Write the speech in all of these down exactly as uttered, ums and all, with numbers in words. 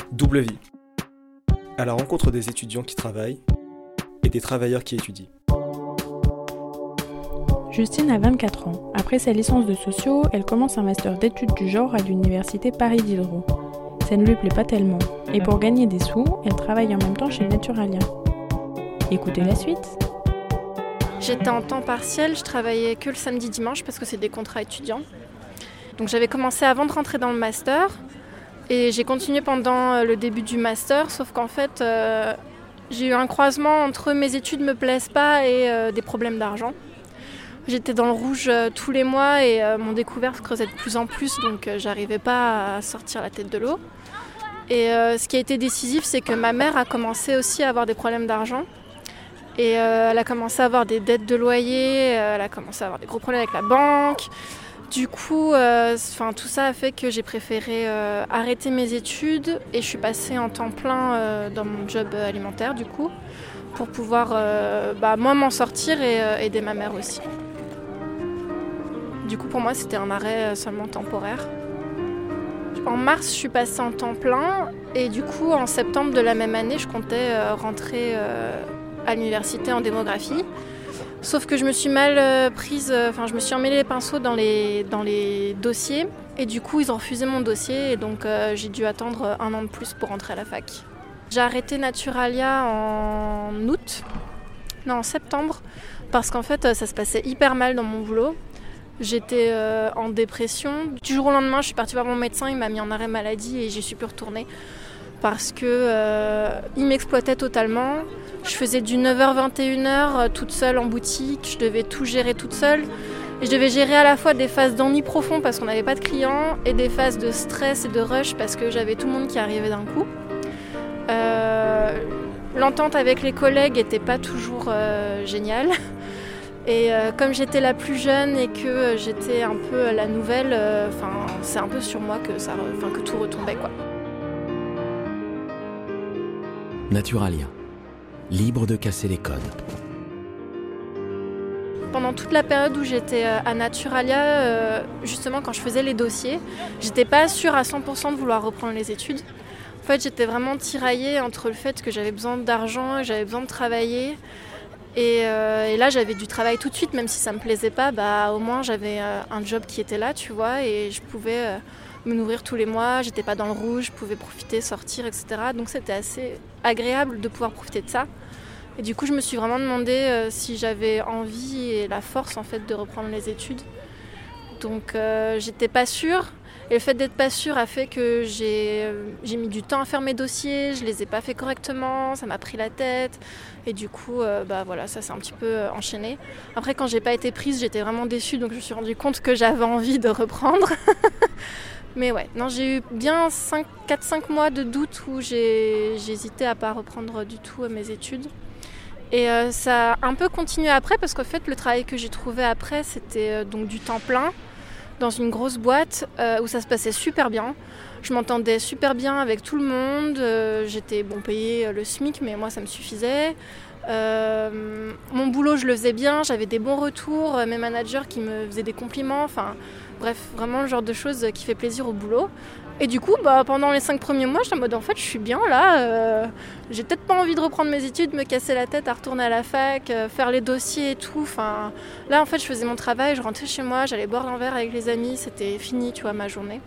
Double vie. À la rencontre des étudiants qui travaillent et des travailleurs qui étudient. Justine a vingt-quatre ans. Après sa licence de socio, elle commence un master d'études du genre à l'université Paris Diderot. Ça ne lui plaît pas tellement. Et pour gagner des sous, elle travaille en même temps chez Naturalia. Écoutez la suite. J'étais en temps partiel, je travaillais que le samedi dimanche parce que c'est des contrats étudiants. Donc j'avais commencé avant de rentrer dans le master et j'ai continué pendant le début du master, sauf qu'en fait euh, j'ai eu un croisement entre mes études ne me plaisent pas et euh, des problèmes d'argent. J'étais dans le rouge euh, tous les mois et euh, mon découvert se creusait de plus en plus, donc euh, j'arrivais pas à sortir la tête de l'eau. Et euh, ce qui a été décisif, c'est que ma mère a commencé aussi à avoir des problèmes d'argent. Et euh, elle a commencé à avoir des dettes de loyer, euh, elle a commencé à avoir des gros problèmes avec la banque. Du coup, euh, tout ça a fait que j'ai préféré euh, arrêter mes études et je suis passée en temps plein euh, dans mon job alimentaire du coup, pour pouvoir euh, bah, moi m'en sortir et euh, aider ma mère aussi. Du coup, pour moi, c'était un arrêt seulement temporaire. En mars, je suis passée en temps plein et du coup, en septembre de la même année, je comptais euh, rentrer euh, à l'université en démographie. Sauf que je me suis mal euh, prise, enfin euh, je me suis emmêlé les pinceaux dans les, dans les dossiers et du coup, ils ont refusé mon dossier et donc euh, j'ai dû attendre un an de plus pour rentrer à la fac. J'ai arrêté Naturalia en août, non en septembre, parce qu'en fait, ça se passait hyper mal dans mon boulot. J'étais euh, en dépression. Du jour au lendemain, je suis partie voir mon médecin, il m'a mis en arrêt maladie et j'y suis plus retournée parce que euh, il m'exploitait totalement. Je faisais du neuf heures vingt et une heures euh, toute seule en boutique, je devais tout gérer toute seule. Et je devais gérer à la fois des phases d'ennui profond parce qu'on n'avait pas de clients et des phases de stress et de rush parce que j'avais tout le monde qui arrivait d'un coup. Euh, l'entente avec les collègues n'était pas toujours euh, géniale. Et euh, comme j'étais la plus jeune et que euh, j'étais un peu la nouvelle, euh, c'est un peu sur moi que, ça, que tout retombait, quoi. Naturalia, libre de casser les codes. Pendant toute la période où j'étais à Naturalia, euh, justement quand je faisais les dossiers, j'étais pas sûre à cent pour cent de vouloir reprendre les études. En fait, j'étais vraiment tiraillée entre le fait que j'avais besoin d'argent et j'avais besoin de travailler. Et, euh, et là, j'avais du travail tout de suite, même si ça me plaisait pas, bah, au moins j'avais euh, un job qui était là, tu vois, et je pouvais euh, me nourrir tous les mois, j'étais pas dans le rouge, je pouvais profiter, sortir, et cetera. Donc c'était assez agréable de pouvoir profiter de ça. Et du coup, je me suis vraiment demandé euh, si j'avais envie et la force en fait de reprendre les études. Donc euh, j'étais pas sûre. Et le fait d'être pas sûre a fait que j'ai, euh, j'ai mis du temps à faire mes dossiers, je les ai pas fait correctement, ça m'a pris la tête. Et du coup, euh, bah voilà, ça s'est un petit peu euh, enchaîné. Après, quand j'ai pas été prise, j'étais vraiment déçue, donc je me suis rendu compte que j'avais envie de reprendre. Mais ouais, non, j'ai eu bien quatre cinq mois de doute où j'ai, j'ai hésité à pas reprendre du tout euh, mes études. Et euh, ça a un peu continué après, parce qu'en fait, le travail que j'ai trouvé après, c'était euh, donc du temps plein, dans une grosse boîte euh, où ça se passait super bien. Je m'entendais super bien avec tout le monde. Euh, j'étais bon payée le SMIC, mais moi ça me suffisait. Euh, mon boulot, je le faisais bien, j'avais des bons retours, mes managers qui me faisaient des compliments. Enfin, bref, vraiment le genre de choses qui fait plaisir au boulot. Et du coup, bah, pendant les cinq premiers mois, j'étais en mode en fait, je suis bien là. Euh, j'ai peut-être pas envie de reprendre mes études, me casser la tête à retourner à la fac, euh, faire les dossiers et tout. Enfin, là, en fait, je faisais mon travail, je rentrais chez moi, j'allais boire un verre avec les amis, c'était fini, tu vois, ma journée.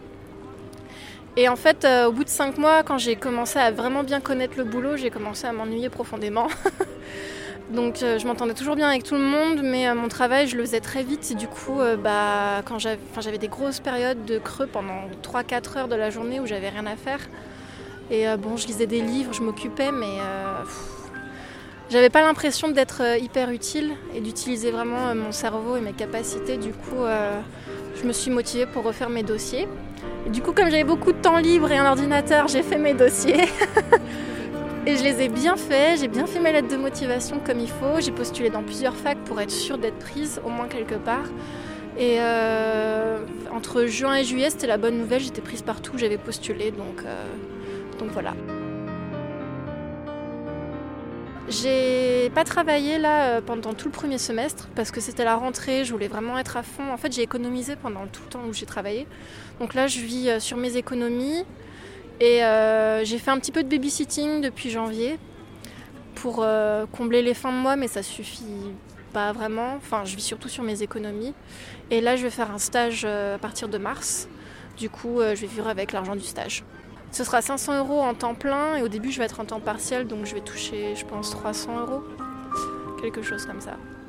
Et en fait, euh, au bout de cinq mois, quand j'ai commencé à vraiment bien connaître le boulot, j'ai commencé à m'ennuyer profondément. Donc euh, je m'entendais toujours bien avec tout le monde, mais euh, mon travail, je le faisais très vite. Et du coup, euh, bah, quand j'avais, j'avais des grosses périodes de creux pendant trois quatre heures de la journée où j'avais rien à faire. Et euh, bon, je lisais des livres, je m'occupais, mais euh, pff, j'avais pas l'impression d'être euh, hyper utile et d'utiliser vraiment euh, mon cerveau et mes capacités. Du coup, euh, je me suis motivée pour refaire mes dossiers. Et du coup, comme j'avais beaucoup de temps libre et un ordinateur, j'ai fait mes dossiers. Et je les ai bien faits, j'ai bien fait mes lettres de motivation comme il faut. J'ai postulé dans plusieurs facs pour être sûre d'être prise, au moins quelque part. Et euh, entre juin et juillet, c'était la bonne nouvelle, j'étais prise partout, j'avais postulé, donc, euh, donc voilà. J'ai pas travaillé là pendant tout le premier semestre parce que c'était la rentrée, je voulais vraiment être à fond. En fait, j'ai économisé pendant tout le temps où j'ai travaillé. Donc là, je vis sur mes économies. Et euh, j'ai fait un petit peu de babysitting depuis janvier pour euh, combler les fins de mois, mais ça suffit pas vraiment. Enfin, je vis surtout sur mes économies. Et là, je vais faire un stage euh, à partir de mars. Du coup, euh, je vais vivre avec l'argent du stage. Ce sera cinq cents euros en temps plein et au début, je vais être en temps partiel, donc je vais toucher, je pense, trois cents euros. Quelque chose comme ça.